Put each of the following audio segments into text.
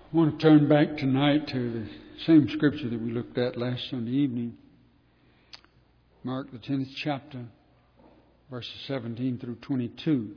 I want to turn back tonight to the same scripture that we looked at last Sunday evening. Mark the 10th chapter, verses 17 through 22.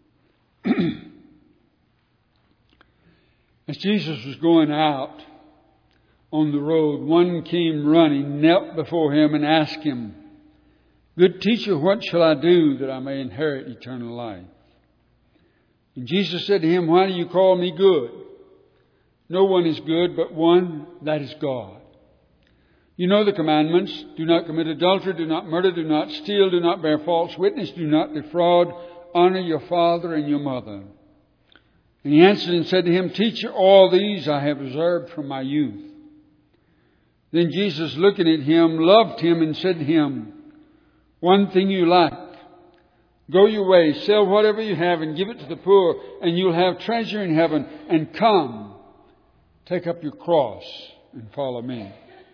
As Jesus was going out on the road, one came running, knelt before him and asked him, "Good teacher, what shall I do that I may inherit eternal life?" And Jesus said to him, "Why do you call me good? No one is good but one, that is God. You know the commandments. Do not commit adultery, do not murder, do not steal, do not bear false witness, do not defraud, honor your father and your mother." And he answered and said to him, "Teacher, all these I have observed from my youth." Then Jesus, looking at him, loved him and said to him, "One thing you lack. Go your way, sell whatever you have and give it to the poor, and you'll have treasure in heaven. And come, take up your cross and follow me."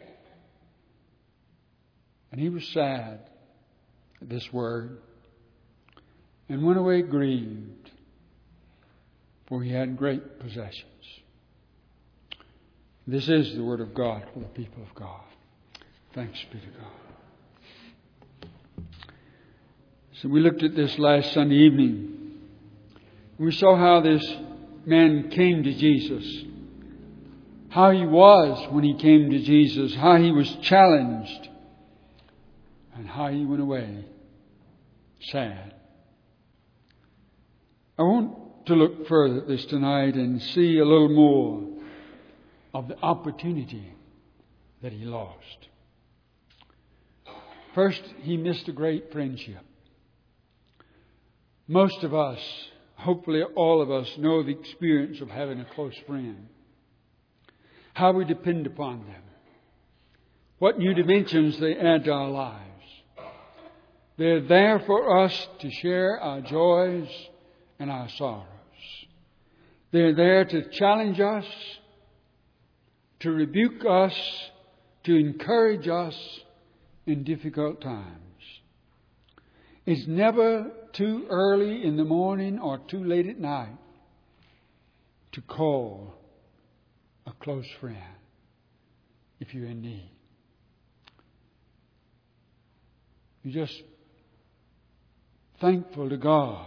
And he was sad at this word and went away grieved, for he had great possessions. This is the word of God for the people of God. Thanks be to God. So we looked at this last Sunday evening. We saw how this man came to Jesus. How he was when he came to Jesus. How he was challenged. And how he went away sad. I want to look further at this tonight and see a little more of the opportunity that he lost. First, he missed a great friendship. Most of us, hopefully all of us, know the experience of having a close friend. How we depend upon them. What new dimensions they add to our lives. They're there for us to share our joys and our sorrows. They're there to challenge us, to rebuke us, to encourage us in difficult times. It's never too early in the morning or too late at night to call a close friend if you're in need. You're just thankful to God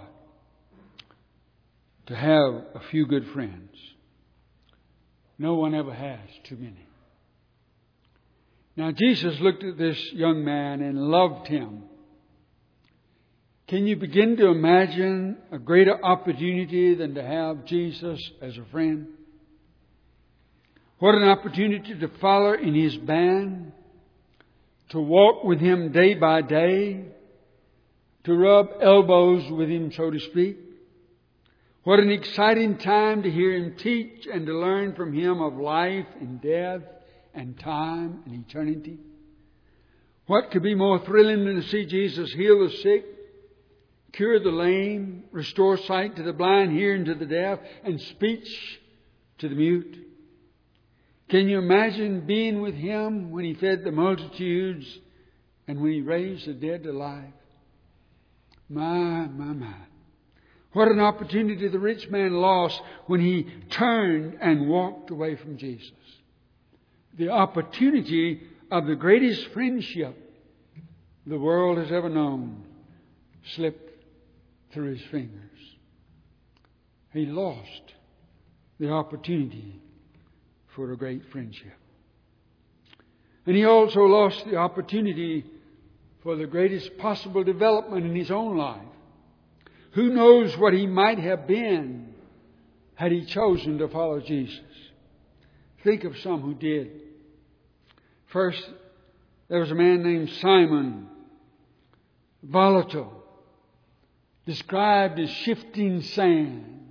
to have a few good friends. No one ever has too many. Now Jesus looked at this young man and loved him. Can you begin to imagine a greater opportunity than to have Jesus as a friend? What an opportunity to follow in his band, to walk with him day by day, to rub elbows with him, so to speak. What an exciting time to hear him teach and to learn from him of life and death and time and eternity. What could be more thrilling than to see Jesus heal the sick, cure the lame, restore sight to the blind, hearing to the deaf, and speech to the mute? Can you imagine being with him when he fed the multitudes and when he raised the dead to life? My. What an opportunity the rich man lost when he turned and walked away from Jesus. The opportunity of the greatest friendship the world has ever known slipped through his fingers. He lost the opportunity for a great friendship. And he also lost the opportunity for the greatest possible development in his own life. Who knows what he might have been had he chosen to follow Jesus? Think of some who did. First, there was a man named Simon, volatile, described as shifting sand,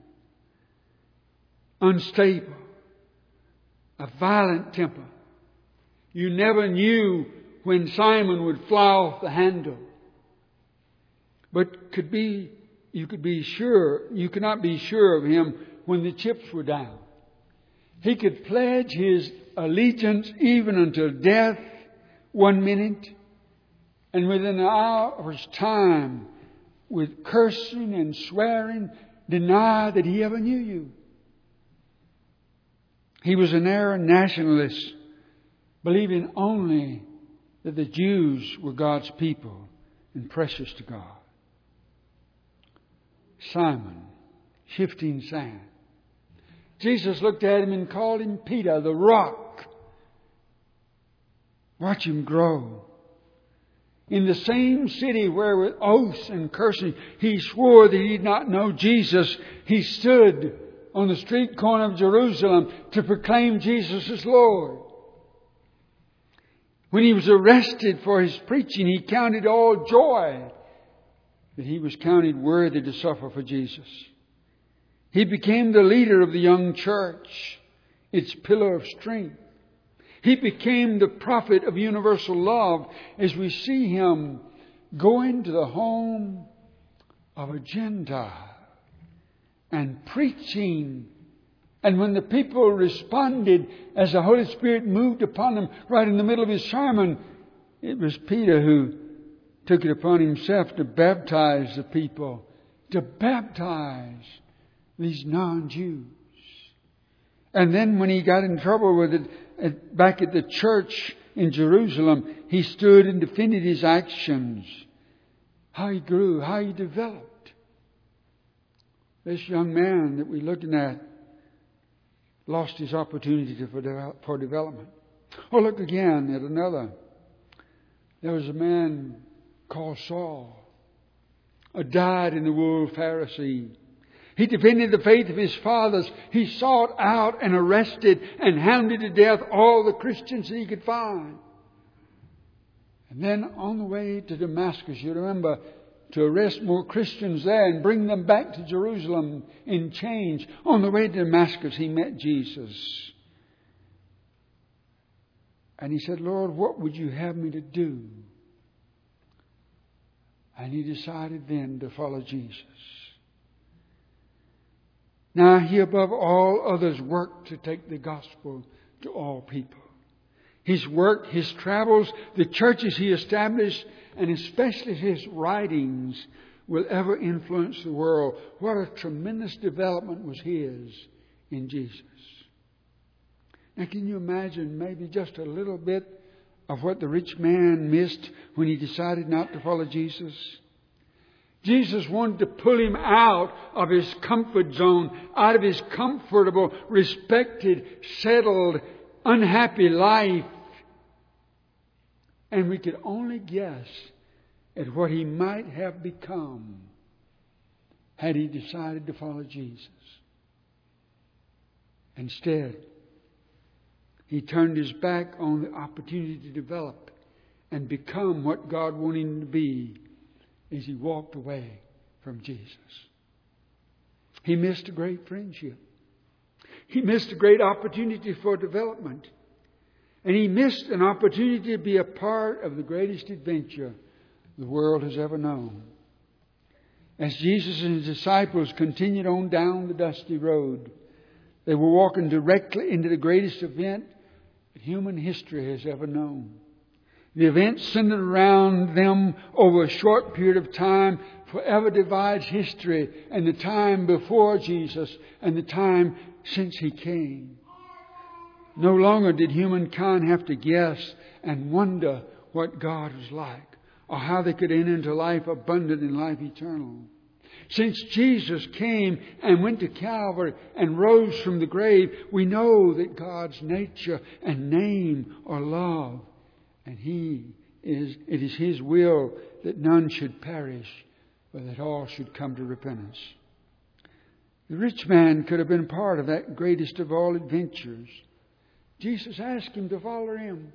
unstable, a violent temper. You never knew when Simon would fly off the handle. But you could not be sure of him when the chips were down. He could pledge his allegiance even until death 1 minute, and within an hour's time, with cursing and swearing, deny that he ever knew you. He was an Aryan nationalist, believing only that the Jews were God's people and precious to God. Simon, shifting sand. Jesus looked at him and called him Peter, the rock. Watch him grow. In the same city where with oaths and cursing he swore that he did not know Jesus, he stood on the street corner of Jerusalem to proclaim Jesus as Lord. When he was arrested for his preaching, he counted all joy that he was counted worthy to suffer for Jesus. He became the leader of the young church, its pillar of strength. He became the prophet of universal love as we see him going to the home of a Gentile and preaching. And when the people responded as the Holy Spirit moved upon them right in the middle of his sermon, it was Peter who took it upon himself to baptize the people, to baptize these non-Jews. And then when he got in trouble with it back at the church in Jerusalem, he stood and defended his actions. How he grew, how he developed. This young man that we're looking at lost his opportunity for development. Oh, look again at another. There was a man called Saul, a dyed-in-the-wool Pharisee. He defended the faith of his fathers. He sought out and arrested and hounded to death all the Christians that he could find. And then on the way to Damascus, you remember, to arrest more Christians there and bring them back to Jerusalem in chains. On the way to Damascus, he met Jesus. And he said, Lord, what would you have me to do? And he decided then to follow Jesus. Now he above all others worked to take the gospel to all people. His work, his travels, the churches he established, and especially his writings will ever influence the world. What a tremendous development was his in Jesus. Now can you imagine maybe just a little bit of what the rich man missed when he decided not to follow Jesus? Jesus wanted to pull him out of his comfort zone, out of his comfortable, respected, settled, unhappy life. And we could only guess at what he might have become had he decided to follow Jesus. Instead, he turned his back on the opportunity to develop and become what God wanted him to be as he walked away from Jesus. He missed a great friendship. He missed a great opportunity for development. And he missed an opportunity to be a part of the greatest adventure the world has ever known. As Jesus and his disciples continued on down the dusty road, they were walking directly into the greatest event that human history has ever known. The event centered around them over a short period of time forever divides history, and the time before Jesus and the time since he came. No longer did humankind have to guess and wonder what God was like or how they could enter into life abundant and life eternal. Since Jesus came and went to Calvary and rose from the grave, we know that God's nature and name are love. And it is His will that none should perish, but that all should come to repentance. The rich man could have been part of that greatest of all adventures. Jesus asked him to follow him,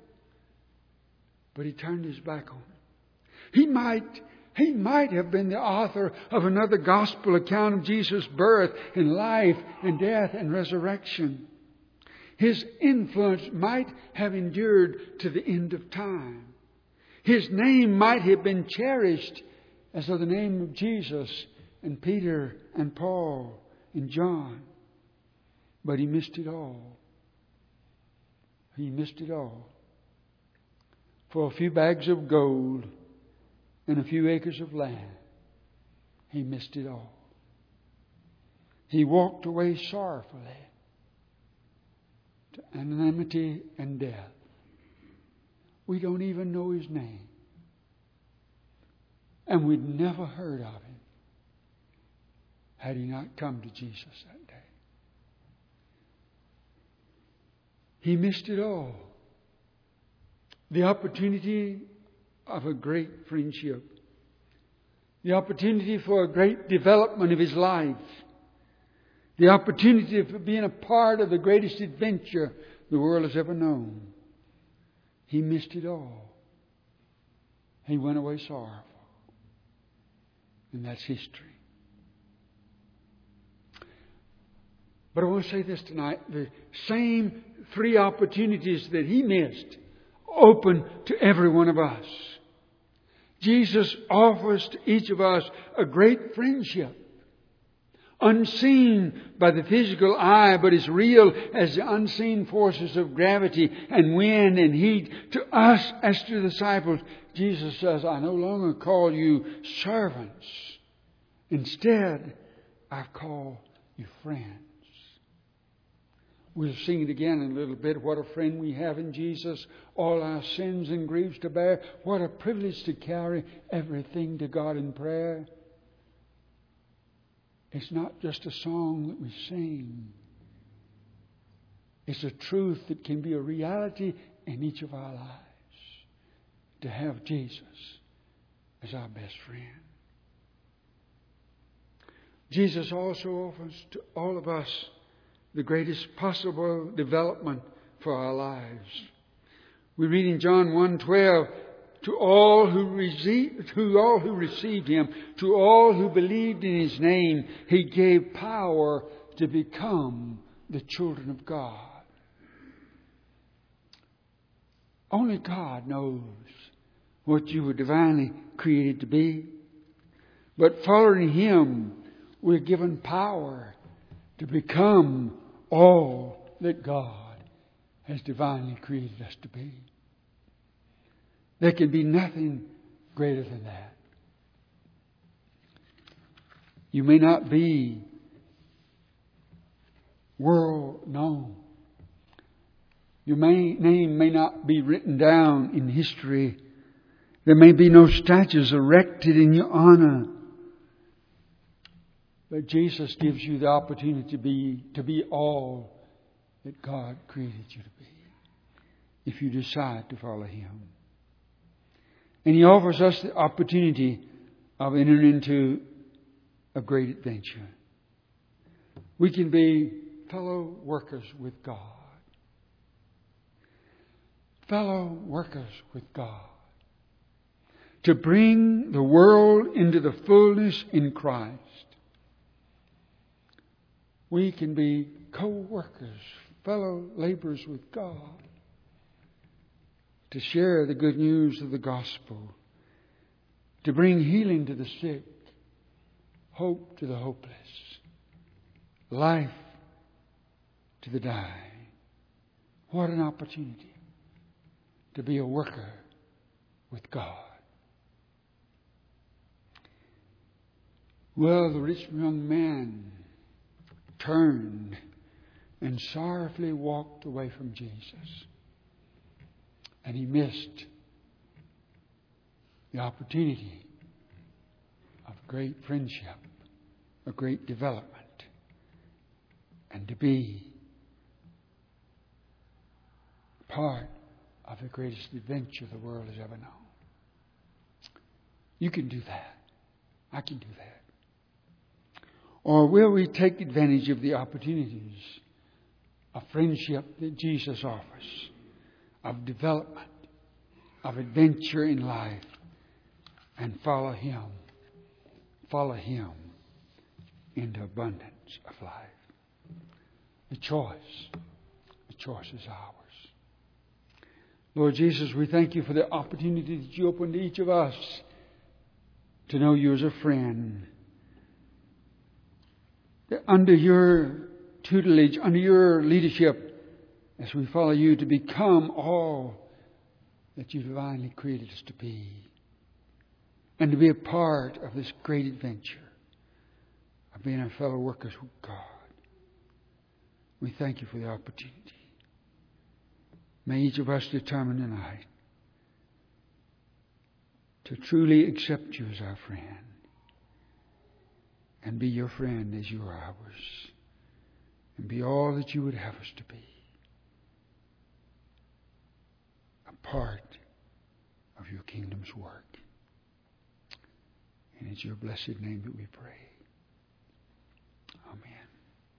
but he turned his back on him. He might have been the author of another gospel account of Jesus' birth and life and death and resurrection. His influence might have endured to the end of time. His name might have been cherished as of the name of Jesus and Peter and Paul and John. But he missed it all. He missed it all. For a few bags of gold and a few acres of land, he missed it all. He walked away sorrowfully. to anonymity and death. We don't even know His name. And we'd never heard of Him had He not come to Jesus that day. He missed it all. The opportunity of a great friendship. The opportunity for a great development of his life. The opportunity of being a part of the greatest adventure the world has ever known. He missed it all. He went away sorrowful. And that's history. But I want to say this tonight. The same three opportunities that He missed open to every one of us. Jesus offers to each of us a great friendship. Unseen by the physical eye, but as real as the unseen forces of gravity and wind and heat. To us, as to the disciples, Jesus says, I no longer call you servants. Instead, I call you friends. We'll sing it again in a little bit. What a friend we have in Jesus. All our sins and griefs to bear. What a privilege to carry everything to God in prayer. It's not just a song that we sing. It's a truth that can be a reality in each of our lives. To have Jesus as our best friend. Jesus also offers to all of us the greatest possible development for our lives. We read in John 1:12, to all who received Him, to all who believed in His name, He gave power to become the children of God. Only God knows what you were divinely created to be. But following Him, we're given power to become all that God has divinely created us to be. There can be nothing greater than that. You may not be world known. Your name may not be written down in history. There may be no statues erected in your honor. But Jesus gives you the opportunity to be all that God created you to be, if you decide to follow Him. And He offers us the opportunity of entering into a great adventure. We can be fellow workers with God. Fellow workers with God. To bring the world into the fullness in Christ. We can be co-workers, fellow laborers with God, to share the good news of the gospel, to bring healing to the sick, hope to the hopeless, life to the dying. What an opportunity to be a worker with God. Well, the rich young man turned and sorrowfully walked away from Jesus. And he missed the opportunity of great friendship, a great development, and to be part of the greatest adventure the world has ever known. You can do that. I can do that. Or will we take advantage of the opportunities of friendship that Jesus offers, of development, of adventure in life, and follow Him into abundance of life? The choice is ours. Lord Jesus, we thank You for the opportunity that You opened to each of us to know You as a friend. Under Your tutelage, under Your leadership, as we follow You, to become all that You divinely created us to be. And to be a part of this great adventure of being our fellow workers with God. We thank You for the opportunity. May each of us determine tonight to truly accept you as our friend and be your friend as you are ours, and be all that you would have us to be, a part of your kingdom's work. And it's your blessed name that we pray.